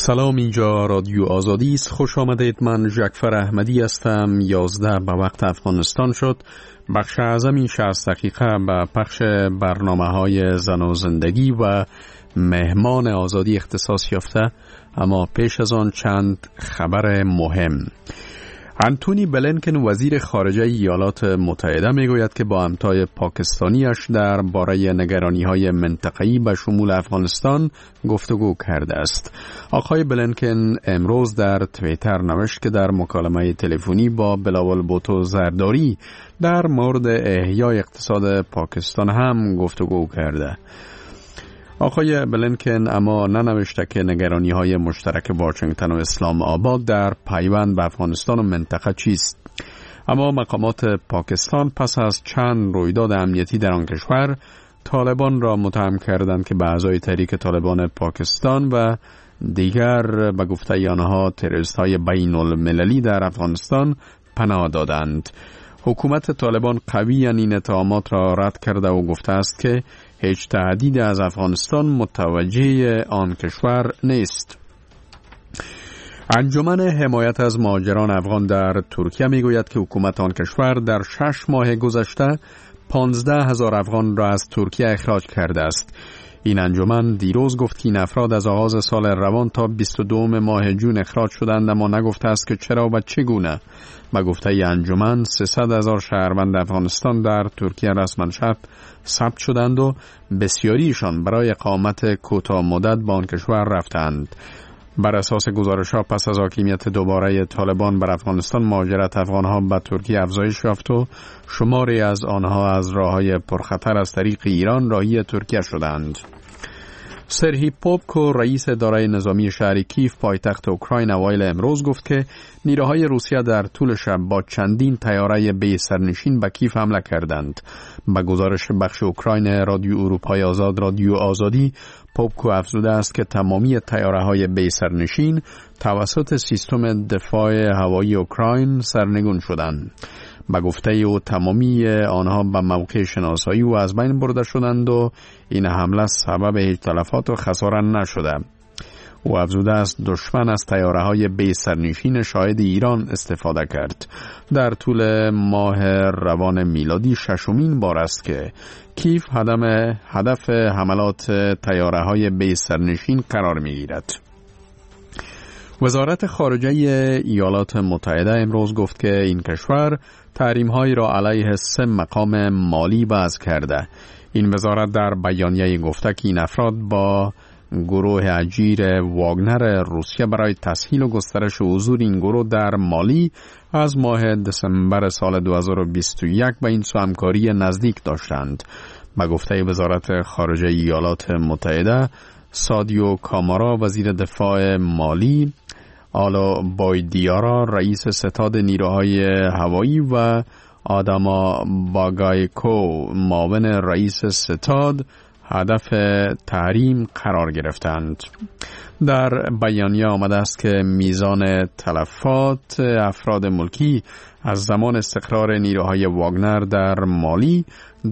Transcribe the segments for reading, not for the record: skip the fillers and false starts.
سلام، اینجا رادیو آزادی است. خوش آمدید. من جعفر احمدی هستم. 11 به وقت افغانستان شد. بخش اعظمی 60 دقیقه به پخش برنامه‌های زن و زندگی و مهمان آزادی اختصاص یافته، اما پیش از آن چند خبر مهم. انتونی بلینکن وزیر خارجه ایالات متحده میگوید که با همتای پاکستانیش در باره نگرانی‌های منطقه‌ای به شمول افغانستان گفتگو کرده است. آقای بلینکن امروز در توییتر نوشت که در مکالمه تلفنی با بلاول بوتو زرداری در مورد احیای اقتصاد پاکستان هم گفتگو کرده. آقای بلینکن اما ننوشته که نگرانی‌های مشترک واشنگتن و اسلام آباد در پیوند به افغانستان و منطقه چیست. اما مقامات پاکستان پس از چند رویداد امنیتی در آن کشور طالبان را متهم کردند که به اعضای تحریک طالبان پاکستان و دیگر به گفته آنها تروریست‌های بین‌المللی در افغانستان پناه دادند. حکومت طالبان قویاً این اتهامات را رد کرده و گفته است که هیچ تهدید از افغانستان متوجه آن کشور نیست. انجمن حمایت از مهاجران افغان در ترکیه میگوید که حکومت آن کشور در 6 ماه گذشته 15,000 افغان را از ترکیه اخراج کرده است. این انجمن دیروز گفت که این افراد از آغاز سال روان تا 22 ماه جون اخراج شدند، اما نگفته است که چرا و چگونه. به گفته انجمن 300,000 شهروند افغانستان در ترکیه رسما ثبت شدند و بسیاریشان برای اقامت کوتاه مدت به آن کشور رفتند. بر اساس گزارش‌ها پس از حاکمیت دوباره طالبان بر افغانستان، مهاجرت افغان‌ها به ترکیه افزایش یافت و شماری از آنها از راه‌های پرخطر از طریق ایران راهی ترکیه شدند. سرهی پوپکو رئیس اداره نظامی شهر کیف پایتخت اوکراین اوایل امروز گفت که نیروهای روسیه در طول شب با چندین طیاره بی سرنشین به کیف حمله کردند. به گزارش بخش اوکراین رادیو اروپای آزاد رادیو آزادی، پوپکو افزوده است که تمامی طیاره‌های بی سرنشین توسط سیستم دفاع هوایی اوکراین سرنگون شدند. به گفته او تمامی آنها به موقع شناسایی و از بین برده شدند و این حمله سبب هیچ تلفات و خسارت نشده. او افزوده است دشمن از طیاره‌های بی سرنشین شاهد ایران استفاده کرد. در طول ماه روان میلادی ششمین بار است که کیف هدف حملات طیاره‌های بی سرنشین قرار می‌گیرد. وزارت خارجه ایالات متحده امروز گفت که این کشور تحریم‌هایی را علیه 3 مقام مالی وضع کرده. این وزارت در بیانیه گفته که این افراد با گروه اجیر واگنر روسیه برای تسهیل و گسترش حضور این گروه در مالی از ماه دسامبر سال 2021 به این سو همکاری نزدیک داشتند. به گفته وزارت خارجه ایالات متحده، سادیو کامارا وزیر دفاع مالی، آلو بایدیارا رئیس ستاد نیروهای هوایی و آداما باگایکو معاون رئیس ستاد هدف تحریم قرار گرفتند. در بیانیه آمده است که میزان تلفات افراد ملکی از زمان استقرار نیروهای واگنر در مالی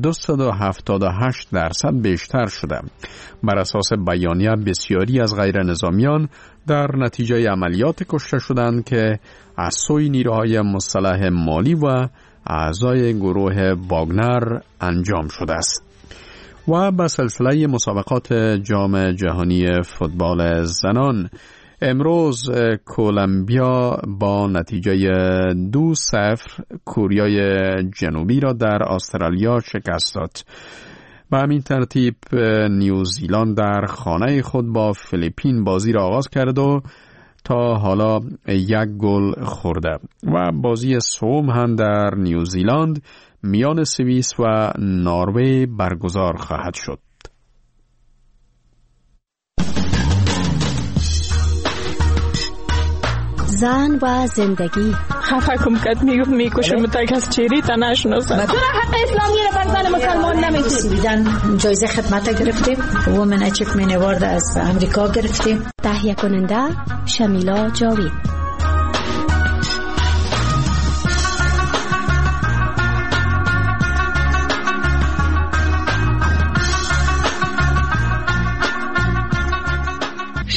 278% بیشتر شده. بر اساس بیانیه بسیاری از غیر نظامیان در نتیجه عملیات کشته شدند که از سوی نیروهای مسلح مالی و اعضای گروه واگنر انجام شده است. و به سلسله مسابقات جام جهانی فوتبال زنان، امروز کولومبیا با نتیجه 2-0 کوریای جنوبی را در استرالیا شکست داد. به همین ترتیب نیوزیلند در خانه خود با فیلیپین بازی را آغاز کرد و تا حالا 1 گل خورده و بازی سوم هم در نیوزیلند میان سوئیس و نروژ برگزار خواهد شد. زن و زندگی. خفه کم کد میکشم تا کس چیری تا نشناسم. چرا حق اسلامی رو بر زن مسلمان نمیدید؟ جایزه خدمت گرفتیم. وومن اچیومنت اوارد از امریکا گرفتیم. تهیه کننده شمیلا جاوید.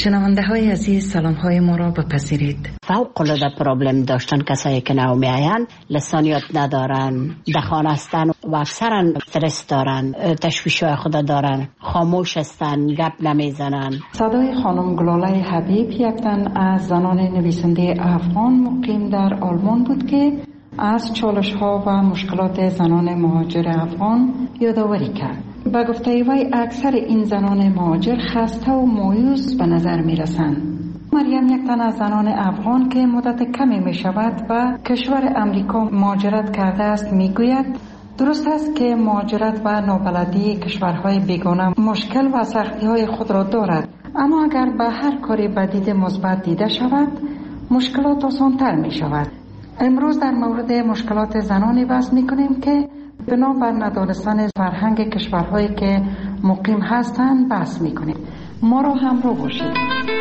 شنونده های عزیز سلام های ما را بپذیرید. فوق العاده پرابلم داشتن کسایی که نو میاین، لسانیات ندارن، دخان هستن و اکثرا استرس دارن، تشویش‌های خود دارن، خاموش هستن، گپ نمیزنن. صدای خانم گلاله حبیب یک تن از زنان نویسنده افغان مقیم در آلمان بود که از چالش ها و مشکلات زنان مهاجر افغان یادآوری کرد. به گفته وی اکثر این زنان مهاجر خسته و مایوس به نظر می رسند. مریم یک تن از زنان افغان که مدت کمی می شود و کشور امریکا مهاجرت کرده است می گوید درست است که مهاجرت و نابلدی کشورهای بیگانه مشکل و سختی های خود را دارد، اما اگر به هر کاری بدید مثبت دیده شود مشکلات آسان‌تر می شود. امروز در مورد مشکلات زنانی بحث می کنیم که بنابر ندانستن فرهنگ کشورهایی که مقیم هستند بحث می کنیم. ما را همراه باشید.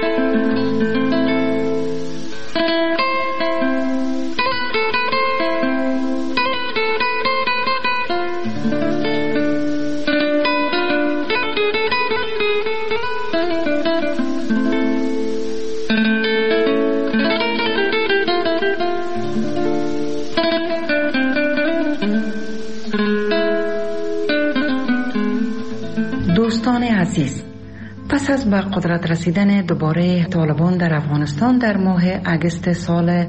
دوستان عزیز، پس از به قدرت رسیدن دوباره طالبان در افغانستان در ماه اگست سال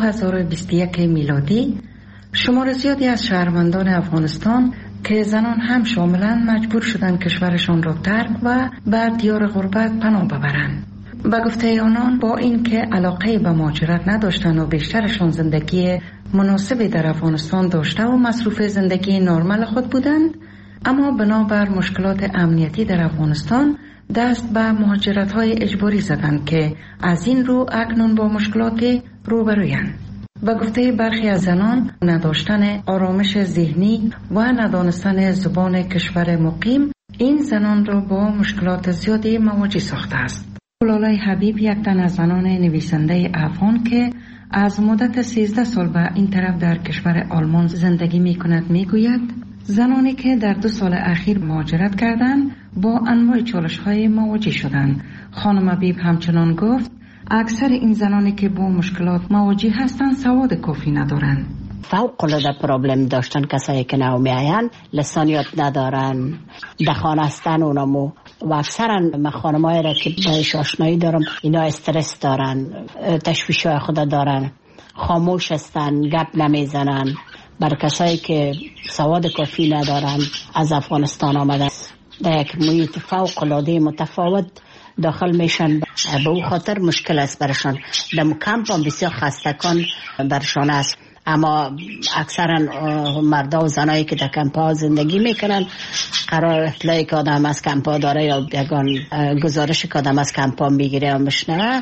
2021 میلادی، شمار زیادی از شهروندان افغانستان که زنان هم شاملند مجبور شدند کشورشان را ترک و به دیار غربت پناه ببرند. به گفته آنان با اینکه علاقه به مهاجرت نداشتند و بیشترشان زندگی مناسبی در افغانستان داشته و مصروف زندگی نرمال خود بودند، اما بنابر مشکلات امنیتی در افغانستان دست به مهاجرت‌های اجباری زدند که از این رو اکنون با مشکلات روبرویند. به گفته برخی از زنان، نداشتن آرامش ذهنی و ندانستن زبان کشور مقیم این زنان را با مشکلات زیادی مواجه ساخته است. گلاله حبیب یک تن از زنان نویسنده افغان که از مدت 13 سال به این طرف در کشور آلمان زندگی می کند می گوید زنانی که در 2 سال اخیر مهاجرت کردند با انواع چالش‌های مواجه شدند. خانم حبیب همچنان گفت اکثر این زنانی که با مشکلات مواجه هستند سواد کافی ندارند. فوق العاده پرابلم داشتن کسایی که نو میاین، لسانیات ندارن، دخان هستن اونمو و اکثرا من خانمایی را که بهش آشنایی دارم اینا استرس دارن، تشویش‌های خود دارن، خاموش هستن، گپ نمیزنن. بر کسایی که سواد کافی ندارن از افغانستان آمدن در یک محیط فوق العاده متفاوت داخل میشن، به او خاطر مشکل است برشان. در کمپ هم بسیار خستگان برشان است، اما اکثرا مردا و زنایی که در کمپ ها زندگی میکنن قرار اطلاعی که آدم از کمپ ها داره یا یگان گزارش که آدم از کمپ ها میگیره و میشنوه،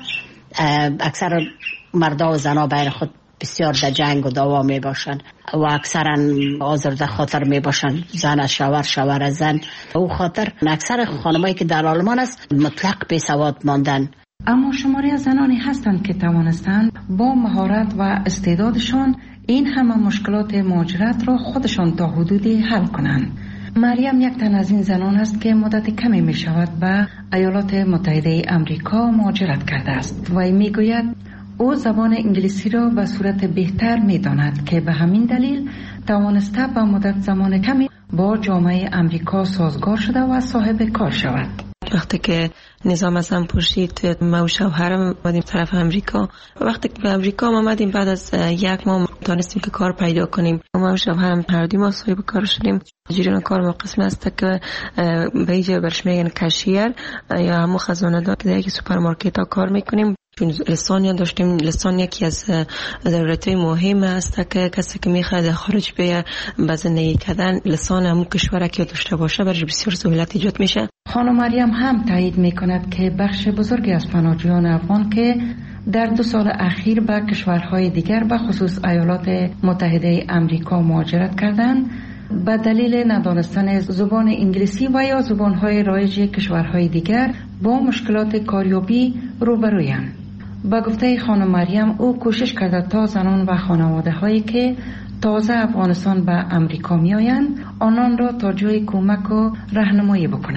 اکثر مردا و زنا بین خود بسیار در جنگ و دعوا می باشن و اکثرا آزرده خاطر می باشن، زن از شوهر از زن. او خاطر اکثر خانمایی که در آلمان است مطلق بی سواد ماندن. اما شماری از زنانی هستند که توانستند با مهارت و استعدادشان این همه مشکلات مهاجرت را خودشان تا حدودی حل کنند. مریم یک تن از این زنان است که مدت کمی می شود به ایالات متحده امریکا مهاجرت کرده است و می گوید او زبان انگلیسی را به صورت بهتر می داند که به همین دلیل توانسته به مدت زمان کمی با جامعه امریکا سازگار شده و صاحب کار شود. وقتی که نظام از هم پرسید ما و شوهرم آمدیم طرف امریکا. وقتی که به امریکا آمدیم بعد از 1 ماه دانستیم که کار پیدا کنیم. ما و شوهرم هر دو ما صاحب کار شدیم. جریان کار ما قسم است که به اینجا برش میگن کشیر یا همون خزانه‌دار که در یک سوپرمارکت ها کار میکنیم. چون لسان داشتیم، لسان یکی از ضرورت‌های مهم است که کسی که میخواد خارج بیاد به زندگی کردن لسان همون کشور که داشته باشه برش بسیار سهولت ایجاد میشه. خانم مریم هم تایید میکند که بخش بزرگی از پناهجویان افغان که در 2 سال اخیر به کشورهای دیگر به خصوص ایالات متحده امریکا مهاجرت کردند به دلیل ندانستن زبان انگلیسی و یا زبانهای رایج کشورهای دیگر با مشکلات کاریابی روبرویند. با گفته خانم مریم او کوشش کرده تا زنان و خانواده هایی که تازه افغانستان به امریکا می آیند آنان را تا جای کمک و راهنمایی بکند.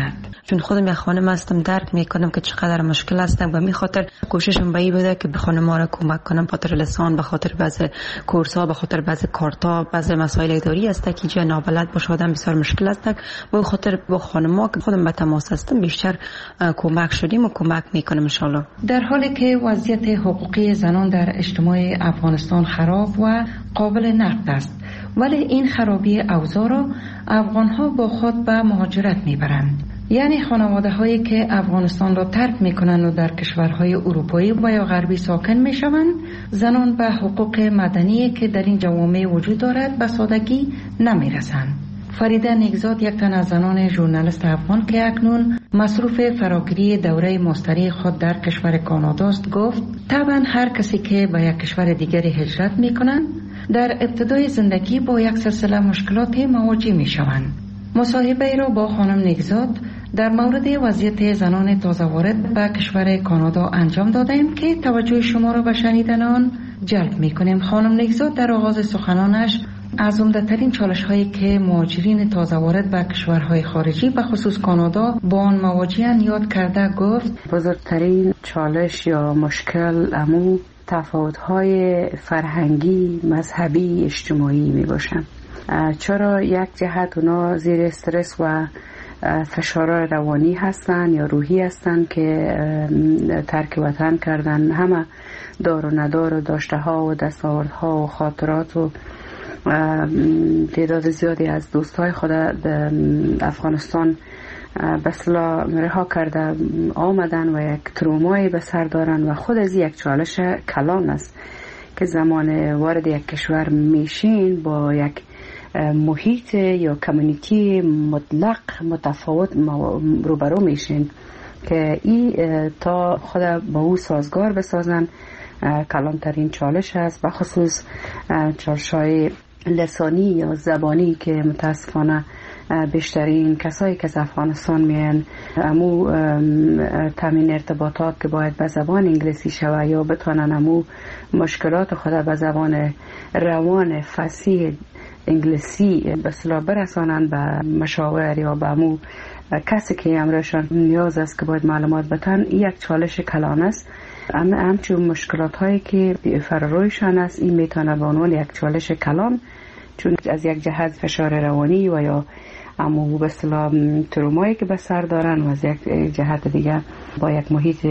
چون خودم یک خانم هستم درک میکنم که چقدر مشکل هستم و می خاطر کوششم به این بوده که به خانم‌ها را کمک کنم، به خاطر لسان، به خاطر بعضی کورس‌ها، به خاطر بعضی کارتا، بعضی مسائل اداری است که جای نابلد باشه آدم بسیار مشکل است. به خاطر با خانم‌ها که خودم به تماس هستم بیشتر کمک شدیم و کمک میکنم ان شاء الله. در حالی که وضعیت حقوقی زنان در اجتماع افغانستان خراب و قابل نقد است، ولی این خرابی اوضاع را افغان‌ها با خود به مهاجرت میبرند. یعنی خانواده هایی که افغانستان را ترک میکنند و در کشورهای اروپایی و یا غربی ساکن میشوند، زنان به حقوق مدنی که در این جوامع وجود دارد به سادگی نمیرسند. فریده نیکزاد، یک تن از زنان ژورنالیست افغان که اکنون مصروف فراگیری دوره ماستری خود در کشور کانادا است، گفت طبعا هر کسی که به یک کشور دیگری هجرت میکنند در ابتدای زندگی با یک سلسله مشکلات مواجه میشوند. مصاحبه را با خانم نیکزاد در مورد وضعیت زنان تازه وارد به کشور کانادا انجام دادیم که توجه شما را به شنیدن آن جلب میکنیم. خانم نیکزاد در آغاز سخنانش از عمده‌ترین چالش‌هایی که مهاجرین تازه وارد به کشورهای خارجی به خصوص کانادا با آن مواجه‌اند یاد کرده، گفت بزرگترین چالش یا مشکل امو تفاوت‌های فرهنگی، مذهبی، اجتماعی میباشند. چرا یک جهت اونا زیر استرس و فشار روانی هستن یا روحی هستن که ترک وطن کردن، همه دار و ندار و داشته ها و دستاوردها و خاطرات و تعداد زیادی از دوستای خود افغانستان به اصطلاح رها کرده آمدن و یک ترومایی به سر دارن و خود از یک چالش کلان است که زمان وارد یک کشور میشین با یک محیط یا کمیونیتی مطلق متفاوت روبرو میشین که این تا خود با او سازگار بسازن کلانترین چالش است، بخصوص چالش‌های لسانی یا زبانی که متاسفانه بیشترین کسایی که از افغانستان میان امو تامین ارتباطات که باید به زبان انگلیسی شوه یا بتونن امو مشکلات خود به زبان روان فصیح انگلیسی به اصطلاح برسانن به مشاور یا به امو کسی که امرشان نیاز است که باید معلومات بتن، یک چالش کلان است. همچون مشکلات هایی که فرارویشان است، این میتونه به عنوان یک چالش کلان، چون از یک جهت فشار روانی و یا امو به اصطلاح ترومایی که به سر دارن و از یک جهت دیگه با یک محیط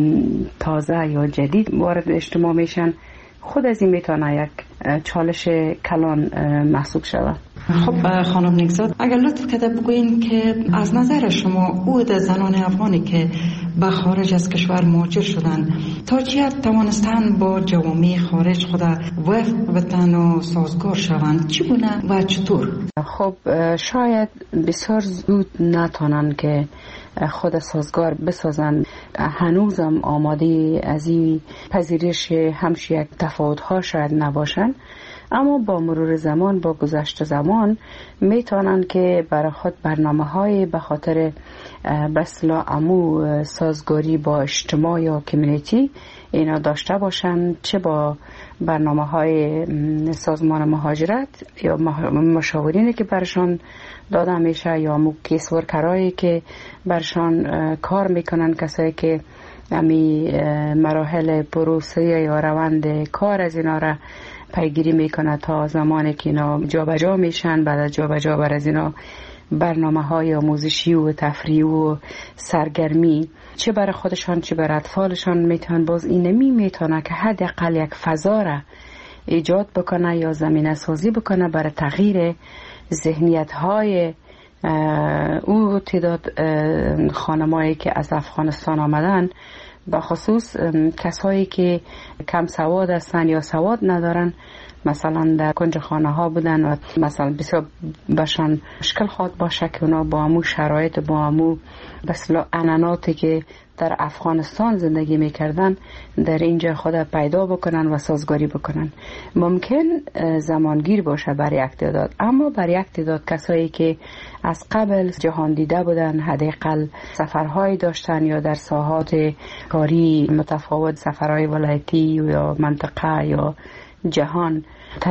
تازه یا جدید وارد اجتماع میشن، خود از این میتونه یک چالش کلان محسوب شود. خب خانم نیکزاد، اگر لطف کرده بگوین که از نظر شما عود زنان افغانی که به خارج از کشور مهاجر شدن تا چه حد توانستن با جوامع خارج خود وفق بتن و سازگار شوند، چگونه و چطور؟ خب شاید بسیار زود نتونن که خود سازگار بسازن، هنوزم آماده از این پذیرش همش یک تفاوت‌ها شاید نباشن، اما با مرور زمان، با گذشت زمان میتونن که برای خود برنامه‌های به خاطر بسلا امو سازگاری با اجتماع یا کمیونیتی اینا داشته باشن، چه با برنامه‌های سازمان مهاجرت یا مشاورینی که برشان داده میشه یا امو کیس ورکرایی که برشان کار میکنن، کسایی که امی مراحل پروسه یا روند کار از اینا را پیگیری میکنه تا زمانی که اینا جابجا میشن. بعد از جابجا بر از اینا برنامه‌های آموزشی و تفریحی و سرگرمی چه برای خودشان چه برای اطفالشان میتونن، باز این میتونه که حداقل یک فضا را ایجاد بکنه یا زمینه سازی بکنه برای تغییر ذهنیت‌های او تعداد خانمایی که از افغانستان آمدن، به خصوص کسایی که کم سواد هستن یا سواد ندارن، مثلا در کنج خانه ها بودن و مثلا بسیار برشان مشکل خواهد باشه که اونا با همون شرایط، با همون بسیار عنعناتی که در افغانستان زندگی میکردن در اینجا خود پیدا بکنن و سازگاری بکنن. ممکن زمانگیر باشه برای یک تعداد، اما برای یک تعداد کسایی که از قبل جهان دیده بودن، حداقل سفرهایی داشتن یا در ساحات کاری متفاوت، سفرهای ولایتی یا منطقه یا جهان